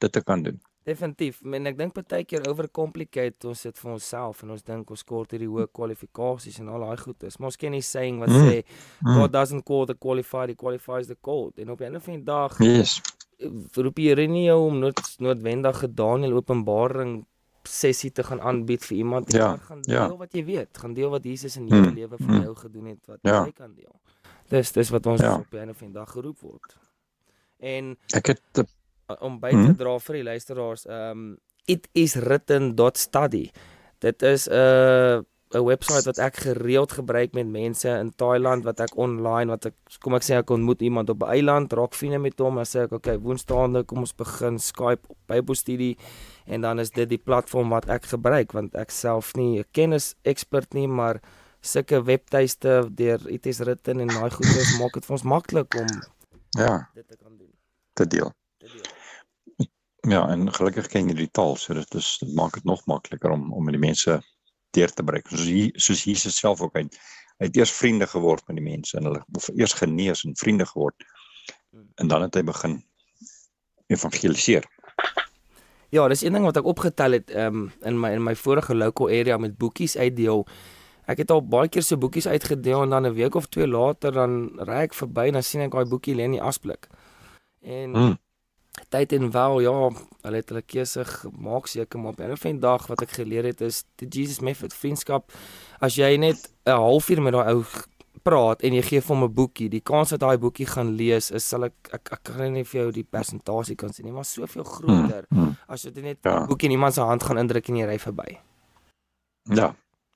dit te kan doen. Definitief, en ek dink partykeer overcomplicate ons dit vir onsself en ons dink ons kort hierdie hoë kwalifikasies en al daai goed is. Maar ons ken die saying wat sê God doesn't call the qualified, he qualifies the called. En op 'n of 'n dag Yes. roep die Here nie jou om noodwendige Daniël Openbaring sessie te gaan aanbied vir iemand nie, maar gaan deel wat jy weet, gaan deel wat Jesus in jou lewe vir jou gedoen het wat jy kan deel. Dis wat ons op 'n of 'n dag geroep word. En ek het om by te dra vir die luisteraars, itiswritten.study. Dit is 'n website wat ek gereeld gebruik met mense in Thailand, wat ek online, kom ek sê ek ontmoet iemand op 'n eiland, raak vriende met hom, dan sê ek okay, woensdaande kom ons begin Skype op Bybelstudie, en dan is dit die platform wat ek gebruik, want ek self nie 'n kennis-ekspert nie, maar sulke webtuiste deur itiswritten en daai goedes maak dit vir ons maklik om dit te kan doen. Te deel. Ja, en gelukkig ken jy die taal, so dit maak dit nog makliker om met die mense deur te bereik. Soos Jesus self ook, hy het eers vriende geword met die mense, en hulle eers genees en vriende geword, en dan het hy begin evangeliseer. Ja, dis een ding wat ek opgetel het in my vorige local area met boekies uitdeel. Ek het al baie keer so boekies uitgedeel, en dan 'n week of 2 later, dan ry ek verby, en dan sien ek daai boekie lê in die asblik. En tyd en wel, hulle het hulle keuse gemaak seker, maar op 'n of 'n dag wat ek geleer het is die Jesus Method, vriendskap. As jy net 'n halfuur met daai ou praat en jy gee vir hom 'n boekie, die kans dat daai boekie gaan lees is ek kan nie vir jou die persentasie kan sê nie, maar soveel groter as jy net 'n boekie in iemand se hand gaan indruk en jy ry verby. Ja.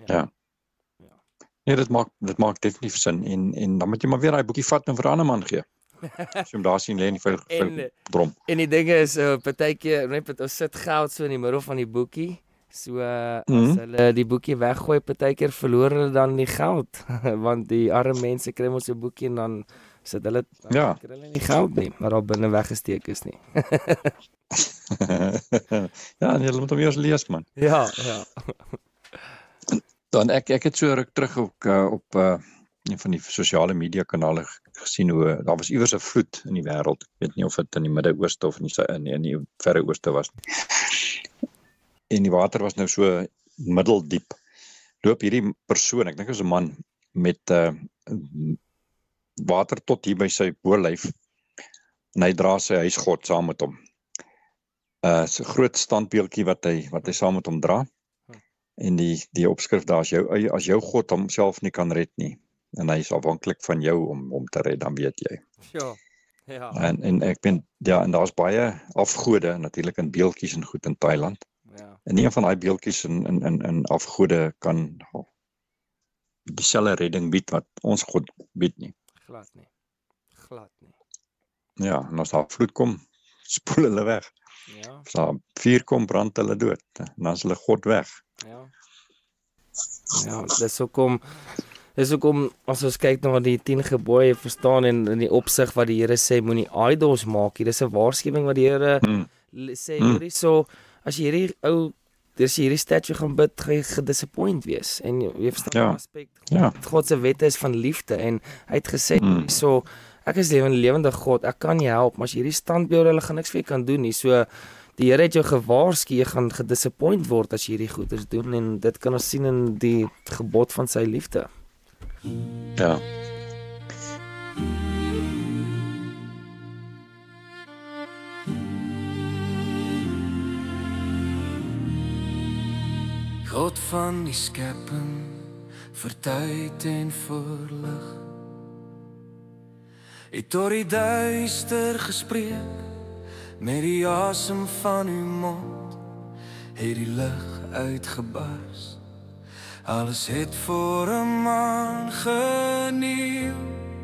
Nee, dit maak definitief sin, en dan moet jy maar weer daai boekie vat en vir 'n ander man gee. As jy hom daar sien lê in die drom. En die ding is, partykeer net ons sit geld so in die middel van die boekie. So as hulle die boekie weggooi, partykeer verloor hulle dan die geld, want die arme mense kry mos 'n boekie en dan sit hulle kry hulle nie geld nie, maar daar binne weggesteek is nie. Ja, nee, hulle moet hom eers lees, man. Ja. Dan ek het so ruk terug op een van die sosiale media kanale gesien hoe daar was iewers 'n vloed in die wêreld. Ek weet nie of dit in die Midde-Ooste of in die Verre Ooste was nie. En die water was nou so middeldiep. Loop hierdie persoon, ek dink is 'n man, met water tot hier by sy bolyf, en hy dra sy huisgod saam met hom. So 'n groot standbeeldjie wat hy saam met hom dra. En die opskrif daar is as jou God homself nie kan red nie, en hy is afhanklik van jou om te red, dan weet jy. Ja. En ek ben en daar's baie afgode natuurlik in beeldjies en goed in Thailand. Ja. En een van daai beeldjies in afgode kan dieselfde redding bied wat ons God bied nie. Glad nie. Ja, en as daar vloed kom, spoel hulle weg. Ja. As daar vuur kom, brand hulle dood, en dan is hulle God weg. Ja, dis hoekom as ons kyk na die 10 gebooie verstaan en in die opsig wat die Here sê moenie idols maak. Hier is 'n waarskuwing wat die Here sê, hoorie, so as jy hierdie statue gaan bid, gaan jy gedisappoint wees. En jy verstaan aspek. God se wette is van liefde, en hy het gesê so ek is lewende God, ek kan jou help, maar as hierdie standbeelde, hulle gaan niks vir jou kan doen nie. So die Here het jou gewaarsku, jy gaan gedisappoint word as jy hierdie goeders doen, en dit kan ons sien in die gebod van sy liefde. Ja. God van die skepping, vir tyd en vir lig, het tot die duister gespreek, met die asem van uw mond, het die lig uitgebars, alles het voor 'n man geneem.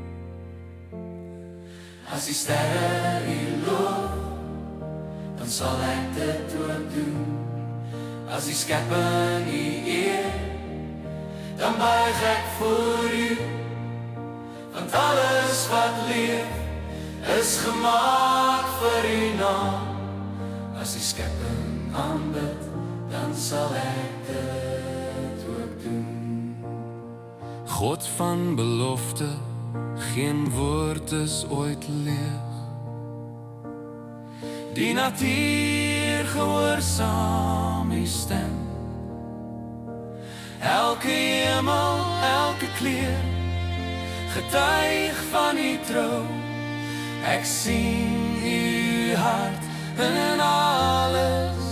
As die sterre u loof, dan sal ek dit ook doen. As die skepping u eer, dan buig ek voor u, want alles wat leef is gemaak vir u naam. As die skepping aanbid, dan sal ek dit ook doen. God van belofte, geen woord is ooit leeg. Die natuur gehoorsaam die stem. Elke hemel, elke kleur getuig van die trou. Ek sien u hart in alles.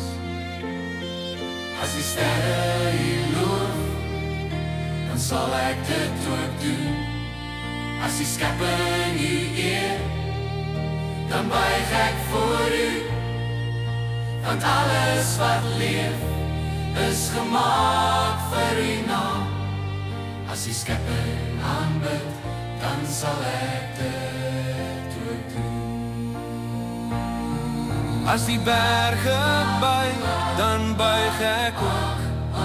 As die sterre u loof, dan sal ek dit ook doen. As die skepping u eer, dan buig ek voor u. Want alles wat leef is gemaak vir u naam. As die skepping aanbid, dan sal ek dit ook doen. As die berge buig, dan buig ek ook.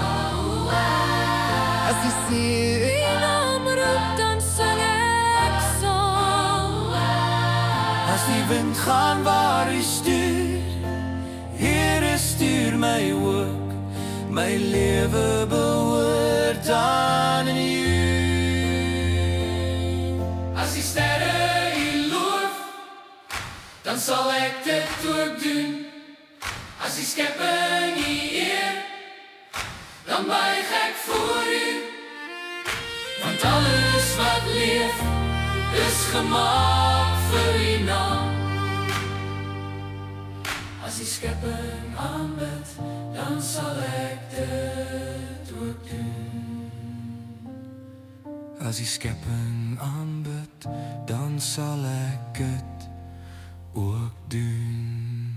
As die see u naam roep, dan sing ek saam. As die wind gaan waar u stuur, Here stuur my ook. My lewe behoort aan u. As die sterre u loof, dan sal ek dit ook doen. As die skepping u eer, dan buig ek voor u. Want alles wat leef, is gemaak vir u naam. As die skepping aanbid, dan sal ek dit ook doen. As die skepping aanbid, dan sal ek dit ook doen.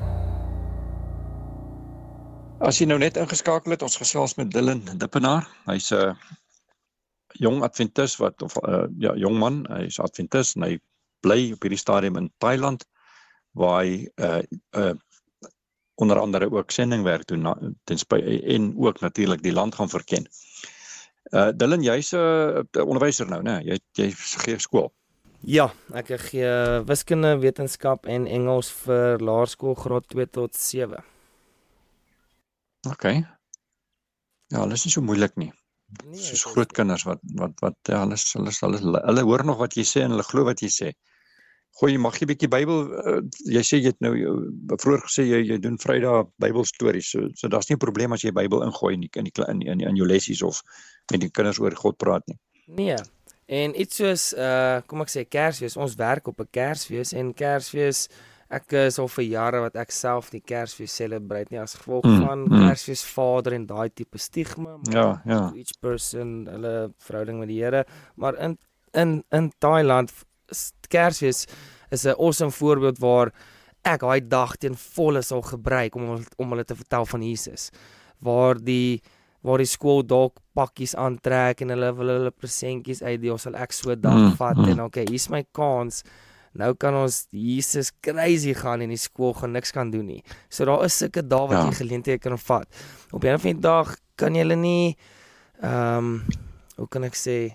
As jy nou net ingeskakel het, ons gesels met Dylan Dippenaar. Hy's 'n jong Adventis jong man, hy's Adventis en hy bly op hierdie stadium in Thailand waar hy onder andere ook sendingwerk doen en ook natuurlik die land gaan verken. Dylan, jy's 'n onderwyser nou, né? Jy gee skool. Ja, ek gee wiskunde, wetenskap en Engels vir laerskool graad 2 tot 7. OK. Ja, hulle is nie so moeilik nie. Nee, Soos groot kinders wat ja, hulle hoor nog wat jy sê en hulle glo wat jy sê. Gooi, mag jy 'n bietjie Bybel, jy sê jy het nou vroeër gesê jy doen Vrydag Bybelstories, so daar's nie 'n probleem as jy Bybel ingooi in jou lessies of met die kinders oor God praat nie. Nee. En iets soos kom ek sê Kersfees, ons werk op 'n Kersfees en Kersfees ek is al vir jare wat ek self die Kersfees celebrate nie as gevolg van Kersfees Vader en daai tipe stigma, maar Ja. each person hulle verhouding met die Here, maar in Thailand Kersfees is 'n awesome voorbeeld waar ek daai dag ten volle sal gebruik om hulle te vertel van Jesus. Waar die skool dalk pakkies aantrek en hulle wil hulle presentjies uitdeel, sal ek so 'n dag vat en okay, hier's my kans. Nou kan ons Jesus crazy gaan en die skool gaan niks kan doen nie. So daar is sulke dae wat jy geleenthede kan vat. Op 'n of ander dag kan jy hulle nie hoe kan ek sê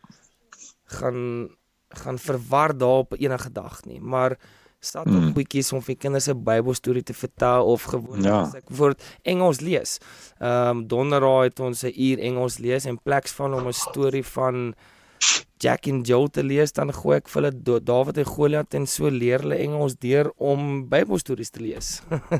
gaan verwar daar op enige dag nie, maar staat op goedjies om vir kinders 'n Bybelstorie te vertel of gewoon as ek vir Engels lees. Donderdag het ons 'n uur Engels lees en pleks van om 'n storie van Jack en Jill te lees, dan gooi ek vir hulle Dawid en Goliat en so leer hulle Engels deur om Bybelstories te lees.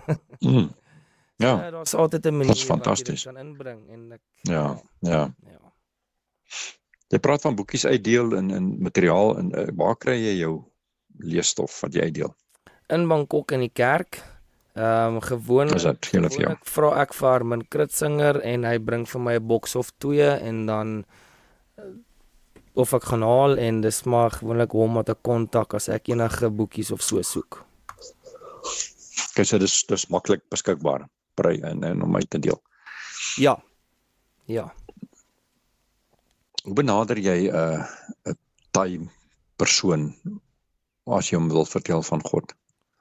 Ja, daar's altyd 'n manier wat jy dit kan inbring en ek Ja. Jy praat van boekies uitdeel en materiaal en waar kry jy jou leesstof wat jy uitdeel? In Bangkok in die kerk. Gewoonlik vra ek vir Armin Kritzinger en hy bring vir my 'n boks of 2 en dan of ek gaan haal en dis maar gewoonlik hom wat ek kontak as ek enige boekies of so soek. Okay, so dis maklik beskikbaar en om uit te deel. Ja. Hoe benader jy 'n Thai persoon as jy hom wil vertel van God?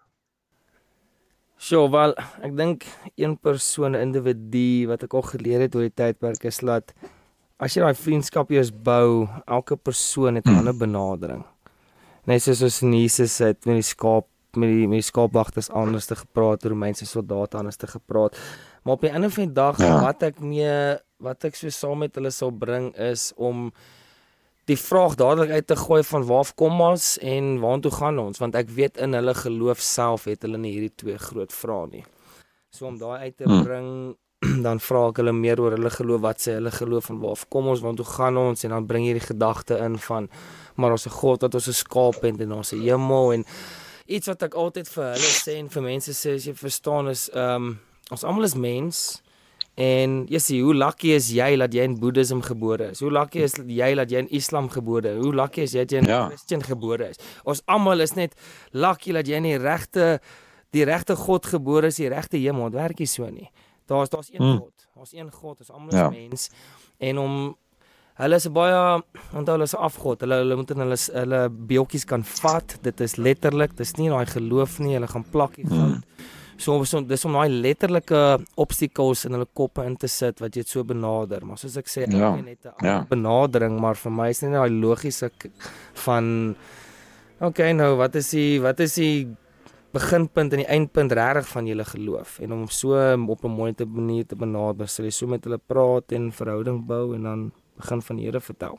Wel, ek dink een persoon, 'n individu wat ek al geleer het oor die tydperk is dat as jy daai vriendskap eers bou, elke persoon het 'n ander benadering. Net soos Jesus het met die skaapwagters anders te gepraat, Romeinse soldate anders te gepraat. Maar op die einde van die dag wat ek so saam met hulle sal bring is om die vraag dadelik uit te gooi van waar kom ons en waartoe gaan ons, want ek weet in hulle geloof self het hulle nie hierdie twee groot vrae nie. So om daai uit te bring, dan vra ek hulle meer oor hulle geloof, wat sê hulle geloof en waar kom ons, waartoe gaan ons, en dan bring jy die gedagte in van maar ons 'n God wat ons 'n skaap het en ons 'n hemel, en iets wat ek altyd vir hulle sê en vir mense sê, as jy verstaan is, ons almal is mens. En jy sê, hoe lucky is jy dat jy in Boeddhism gebore is? Hoe lucky is jy dat jy in Islam gebore is? Hoe lucky is jy dat jy in Christian gebore is? Ons almal is net lucky dat jy in die regte God gebore is, die regte hemel. Dit werk nie so nie. Daar's een God. Daar's een God, ons almal is mens. En hulle is baie, onthou hulle is 'n afgod. Hulle moet in hulle beeltjies kan vat. Dit is letterlik, dis nie daai geloof nie. Hulle gaan plakkie goud. So dis om daai letterlike obstacles in hulle koppe in te sit wat jy dit so benader. Maar soos ek sê, elkeen het 'n ander benadering, maar vir my is dit nie daai logiese van okay, nou wat is die beginpunt en die eindpunt regtig van julle geloof, en om so op 'n mooi manier te benader, sal jy so met hulle praat en verhouding bou en dan begin van die Here vertel.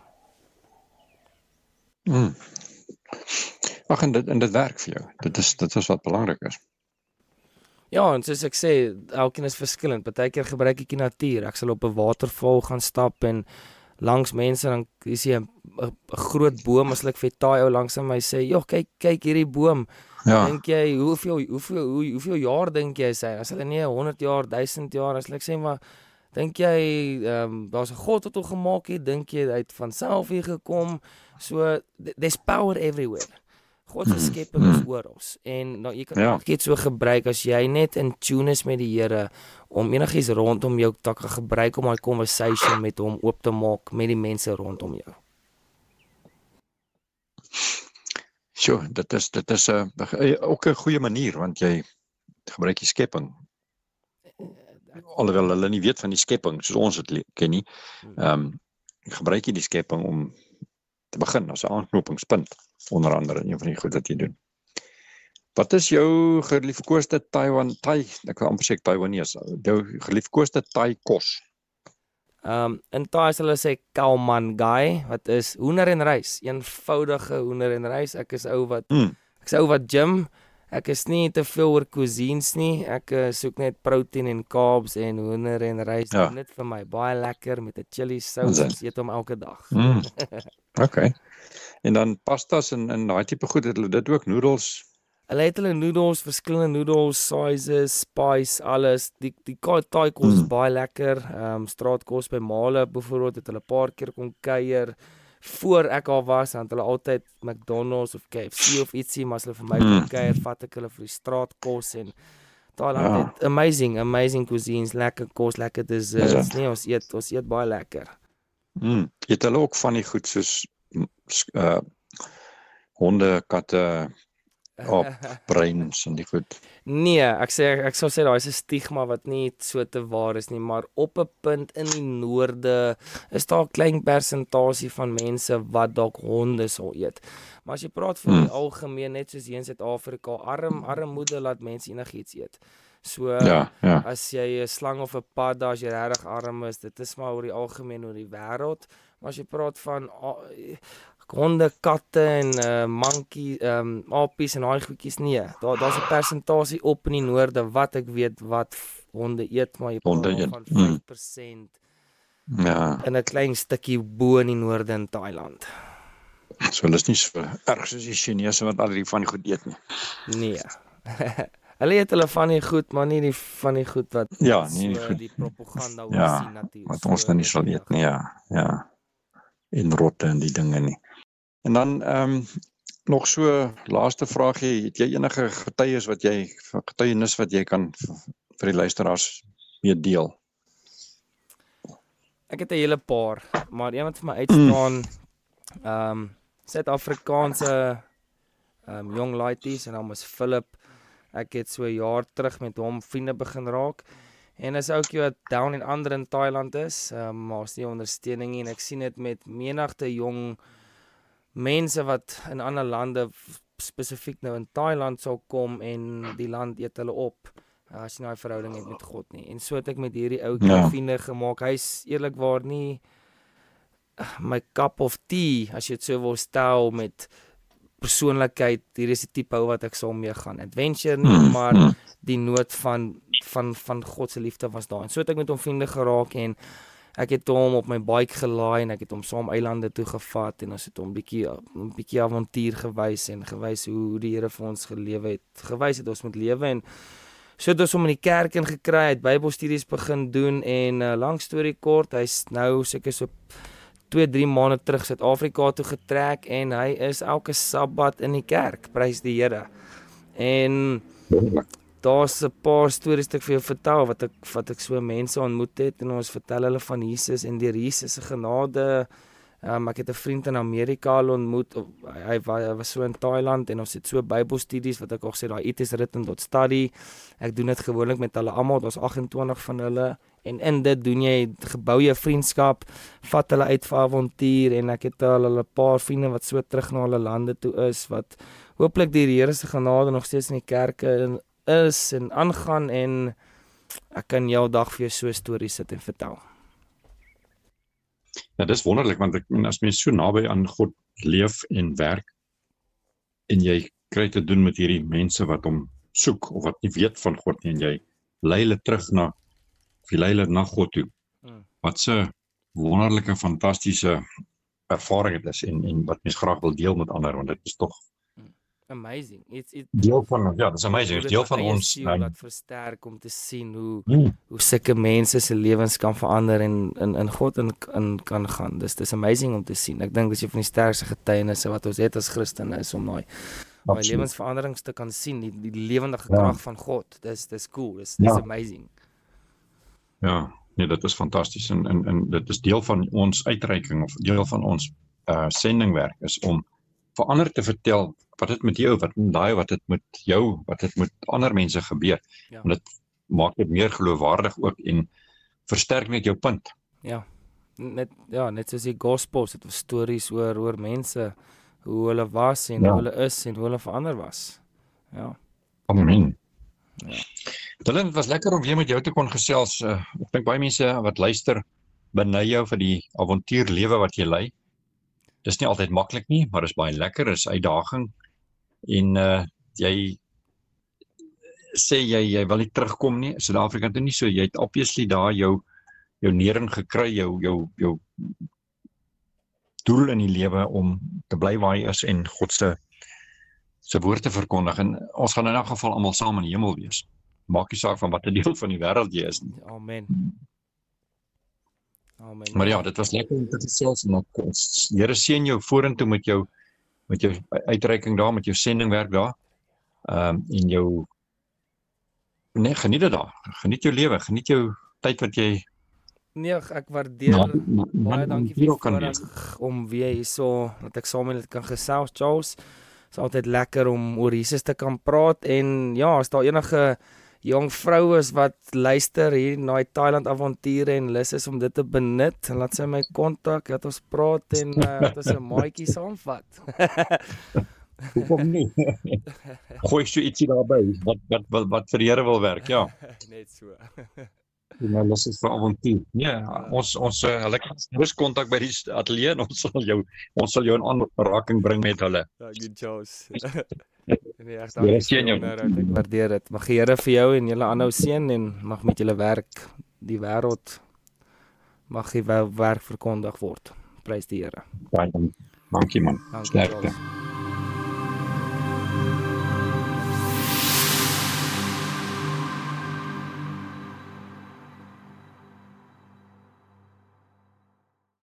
Ag, en dit werk vir jou. Dit is wat belangrik is. Ja, en soos ek sê, elkeen is verskillend. Partykeer gebruik ek die natuur. Ek sal op 'n waterval gaan stap en langs mense, dan is jy 'n groot boom, as ek vir daai ou langs aan my sê, "Joh, kyk hierdie boom." Ja. Dink jy hoeveel jaar dink jy sê? As hulle nie 100 jaar, 1000 jaar, as ek sê, maar dink jy daar's 'n God wat hom gemaak het? Dink jy hy het van self hier gekom? So there's power everywhere. God se skepping is oral. En nou jy kan dit so gebruik as jy net in tune is met die Here, om enigiets rondom jou te kan gebruik om 'n conversation met hom oop te maak met die mense rondom jou. So, dit is ook 'n goeie manier, want jy gebruik die skepping. Alhoewel hulle nie weet van die skepping soos ons dit ken nie. Gebruik jy die skepping om te begin as 'n aanknopingspunt, onder andere een van die goed wat jy doen. Wat is jou geliefkoeste ek wil amper sê Taiwanese, jou geliefkoeste Thai kos? In Thai sal hulle sê khao man gai, wat is hoender en rys, eenvoudige hoender en rys. Ek is ou wat gym. Ek is nie te veel oor cuisines nie. Ek soek net protein en carbs, en hoender en rys doen dit vir my baie lekker met 'n chili sous. Ek eet hom elke dag. Okay. En dan pastas en daai tipe goed, het hulle dit ook, noodles? Hulle het hulle noodles, verskillende noodles, sizes, spice, alles. Die Thai kos is baie lekker. Straatkos by Male byvoorbeeld, het hulle 'n paar keer kom kuier. Voor ek al was, want hulle altyd McDonald's of KFC of ietsie, maar as hulle vir my kom kuier, vat ek hulle vir die straatkos, en Thailand het amazing cuisines, lekker kos, lekker desserts. Nee, ons eet baie lekker. Het hulle ook van die goed soos honde, katte, breins en die goed? Nee, ek sou sê daar is 'n stigma wat nie so te waar is nie, maar op 'n punt in die noorde is daar 'n klein persentasie van mense wat dalk honde sal eet. Maar as jy praat van die algemeen, net soos hier in Suid-Afrika, armoede laat mense enigiets eet. So as jy 'n slang of 'n padda, as jy regtig arm is, dit is maar oor die algemeen oor die wêreld. Maar as jy praat van honde, katte en monkey, apies en daai goedjies, nee. Daar's 'n persentasie op in die noorde wat ek weet wat honde eet, maar jy praat van 5% in 'n klein stukkie bo in die noorde in Thailand. So hulle is nie so erg soos die Chinese wat al die van die goed eet nie. Nee. Hulle eet hulle van die goed, maar nie die van die goed wat die propaganda wil sien natuurlik. Wat ons nou nie sal eet nie, en rotte en die dinge nie. En dan nog so laaste vraagie, het jy enige getuienis wat jy kan vir die luisteraars mee deel? Ek het 'n hele paar, maar een wat vir my uitstaan, Suid-Afrikaanse jong laities, en naam is Philip. Ek het so 'n jaar terug met hom vriende begin raak. En is ook wat down en ander in Thailand is, maar is nie ondersteuning nie, en ek sien dit met menigte jong mense wat in ander lande, spesifiek nou in Thailand sal kom, en die land eet hulle op, as jy nou 'n verhouding het met God nie. En so het ek met hierdie ouetjie vriende gemaak. Hy's eerlikwaar nie my cup of tea, as jy dit so wil stel, met persoonlikheid. Hier is die tipe ou wat ek saam mee gaan. Adventure nie, maar die nood van God se liefde was daar. En so het ek met hom vriende geraak en ek het hom op my bike gelaai en ek het hom saam eilande toe gevat en ons het hom bietjie avontuur gewys hoe die Here vir ons gelewe het. Gewys het ons moet lewe en so het ons hom in die kerk ingekry, hy het Bybelstudies begin doen en lang storie kort, hy's nou seker so 2-3 maande terug Suid-Afrika toe getrek en hy is elke Sabbat in die kerk, prys die Here. En daar's 'n paar stories wat ek vir jou vertel wat ek so mense ontmoet het en ons vertel hulle van Jesus en deur Jesus se genade. Ek het 'n vriend in Amerika al ontmoet. Hy was so in Thailand en ons het so Bybelstudies wat ek al gesê daai it is written .study. Ek doen dit gewoonlik met hulle almal, daar's 28 van hulle en in dit doen jy gebou jy vriendskap, vat hulle uit vir avontuur en ek het al hulle 'n paar vriende wat so terug na hulle lande toe is wat hooplik deur die Here se genade nog steeds in die kerke is en aangaan en ek kan jou dag vir jou so stories sit en vertel. Ja, dis wonderlik want as mens so naby aan God leef en werk en jy kry te doen met hierdie mense wat hom soek of wat nie weet van God nie en jy lei hulle terug na God toe. Wat 'n wonderlike, fantastiese ervaring dit is en wat mens graag wil deel met ander want dit is tog amazing. deel van dis amazing. Dit is deel van ons wat versterk om te sien hoe sulke mense se lewens kan verander en in God in kan gaan. Dis amazing om te sien. Ek dink dis een van die sterkste getuienisse wat ons het as Christene is om daai lewensveranderings te kan sien, die lewendige krag van God. Dis cool. Dis amazing. Ja, nee, dit is fantasties en dit is deel van ons uitreiking of deel van ons sendingwerk is om vir ander te vertel wat dit met jou, wat dit met jou, wat dit met ander mense gebeur. Ja. En dit maak dit meer geloofwaardig ook en versterk net jou punt. Ja. Net soos die gospels, dit was stories oor mense, hoe hulle was en hoe hulle is en hoe hulle verander was. Ja. Amen. Ja. Dylan, het was lekker om weer met jou te kon gesels. Ek dink baie mense wat luister beny jou vir die avontuurlewe wat jy lei. Dis nie altyd maklik nie, maar is baie lekker, is uitdaging. En jy sê jy wil nie terugkom nie, Suid-Afrika toe nie, so jy het obviously daar jou nering gekry, jou doel in die lewe om te bly waar jy is en God se woord te verkondig. En ons gaan in elk geval almal saam in die hemel wees. Maak nie saak van watter deel van die wêreld jy is nie. Amen. Amen. Maar ja, dit was lekker om te gesels en Here seën jou vorentoe met jou uitreiking daar, met jou sendingwerk daar. En jou geniet dit daar. Geniet jou lewe, geniet jou tyd wat jy Nee, ek waardeer baie dankie vir die voorreg om weer hierso dat ek saam met julle kan gesels, Charles. Dit is altyd lekker om oor Jesus te kan praat en ja, as daar enige jong vroue is wat luister hier na die Thailand avonture en lus is om dit te benut, laat sy my kontak, dat ons praat en dat ons 'n maatjie saamvat. Hoekom nie? Gooi so ietsie daarby wat vir die Here wil werk, ja. Net so. Nou lus is vir avontuur. Nee, ons hulle kan gerus kontak by die ateljee en ons sal jou in aanraking bring met hulle. Ja, good Charles. Nee, ek dankie. Ek waardeer dit. Mag die Here vir jou en julle aanhou seën en mag met julle werk die wêreld mag die werk verkondig word. Prys die Here. Dankie man. Dankie, Sterkte. Charles.